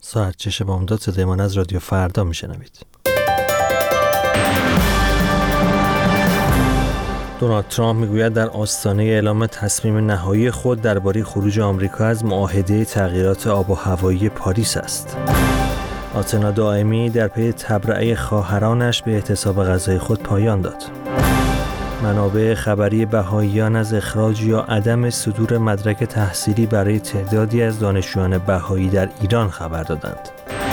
ساعتچش بامداد، صدای من از رادیو فردا میشنوید. دونالد ترامپ میگوید در آستانه اعلام تصمیم نهایی خود درباره خروج آمریکا از معاهده تغییرات آب و هوایی پاریس است. آتنا دائمی در پی تبرئه خواهرانش به اعتصاب غذای خود پایان داد. منابع خبری بهائیان از اخراج یا عدم صدور مدرک تحصیلی برای تعدادی از دانشجویان بهایی در ایران خبر دادند.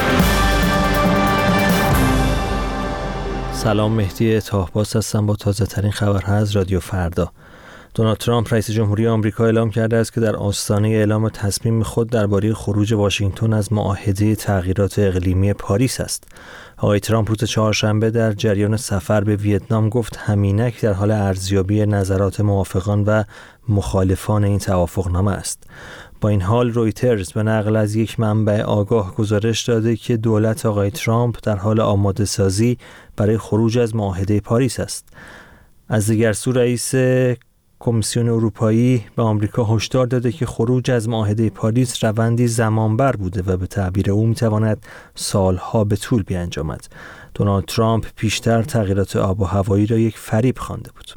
سلام، مهدی طاهباس هستم با تازه ترین خبرها از رادیو فردا. دونالد ترامپ رئیس جمهوری آمریکا اعلام کرده است که در آستانه اعلام تصمیم خود درباره خروج واشنگتن از معاهده تغییرات اقلیمی پاریس است. آقای ترامپ روز چهارشنبه در جریان سفر به ویتنام گفت همینک در حال ارزیابی نظرات موافقان و مخالفان این توافقنامه است. با این حال رویترز به نقل از یک منبع آگاه گزارش داده که دولت آقای ترامپ در حال آماده سازی برای خروج از معاهده پاریس است. از دیگر سو رئیس کمیسیون اروپایی به آمریکا هشدار داده که خروج از معاهده پاریس روندی زمانبر بوده و به تعبیر او میتواند سالها به طول بیانجامد. دونالد ترامپ پیشتر تغییرات آب و هوایی را یک فریب خوانده بود.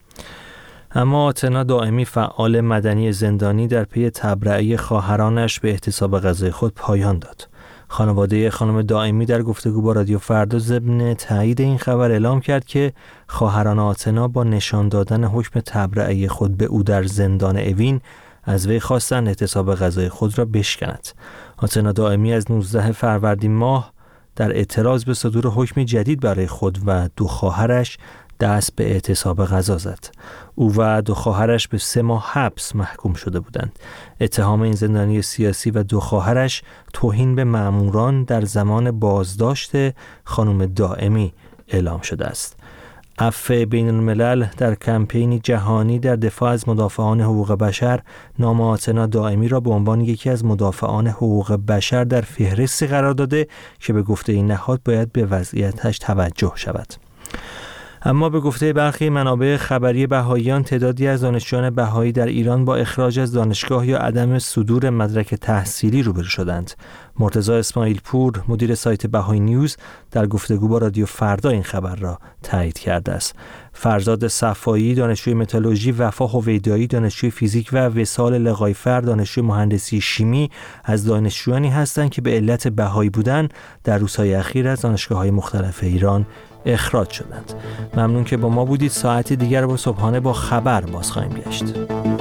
اما آتنا دائمی، فعال مدنی زندانی، در پی تبرئه خواهرانش به اعتصاب غذای خود پایان داد. خانواده خانم دائمی در گفتگو با رادیو فردا ضمن تایید این خبر اعلام کرد که خواهران آتنا با نشان دادن حکم تبرئه خود به او در زندان اوین از وی خواستند اعتصاب غذای خود را بشکند. آتنا دائمی از 19 فروردین ماه در اعتراض به صدور حکم جدید برای خود و دو خواهرش دست به اعتصاب غذا زد. او و دو خواهرش به 3 ماه حبس محکوم شده بودند. اتهام این زندانی سیاسی و دو خواهرش توهین به مأموران در زمان بازداشت خانم دائمی اعلام شده است. عفو بین الملل در کمپینی جهانی در دفاع از مدافعان حقوق بشر نام آتنا دائمی را به عنوان یکی از مدافعان حقوق بشر در فهرستی قرار داده که به گفته این نهاد باید به وضعیتش توجه شود. اما به گفته برخی منابع خبری بهائیان، تعدادی از دانشجویان بهایی در ایران با اخراج از دانشگاه یا عدم صدور مدرک تحصیلی روبرو شدند. مرتضی اسماعیل پور، مدیر سایت بهایی نیوز، در گفتگو با رادیو فردا این خبر را تایید کرده است. فرزاد صفایی، دانشجوی متالورژی، وفا هویدایی، دانشجوی فیزیک و وصال لقایفر، دانشجوی مهندسی شیمی از دانشجویانی هستند که به علت بهایی بودن در روزهای اخیر از دانشگاه‌های مختلف ایران اخراج شدند. ممنون که با ما بودید. ساعتی دیگر با صبحانه با خبر باز خواهیم گشت.